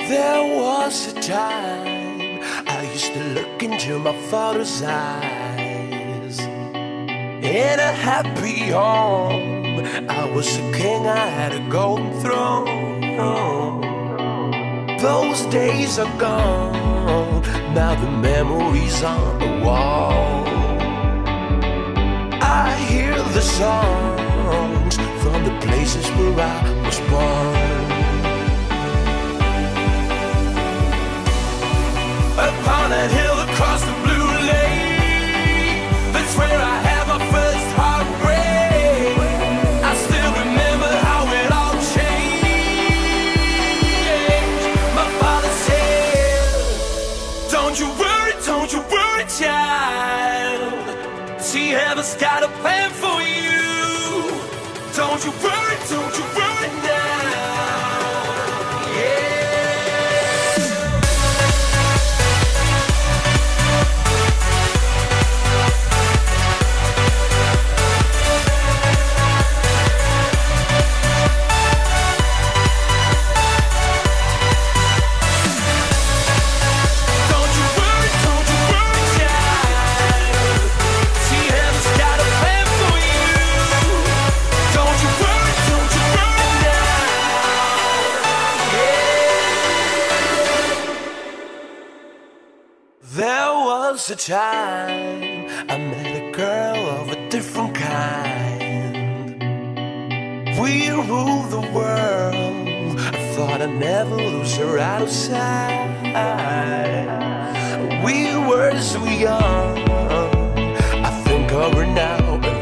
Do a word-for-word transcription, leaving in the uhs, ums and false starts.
There was a time I used to look into my father's eyes. In a happy home, I was a king, I had a golden throne. Those days are gone, now the memories on the wall. I hear the songs from the places where I was born. Upon that hill across the blue lake, that's where I had my first heartbreak. I still remember how it all changed. My father said, don't you worry, don't you worry, child. See, heaven's got a plan for you. Don't you worry, don't you worry now. Yeah. There was a time I met a girl of a different kind. We ruled the world. I thought I'd never lose her out of sight. We were so young. I think of her now.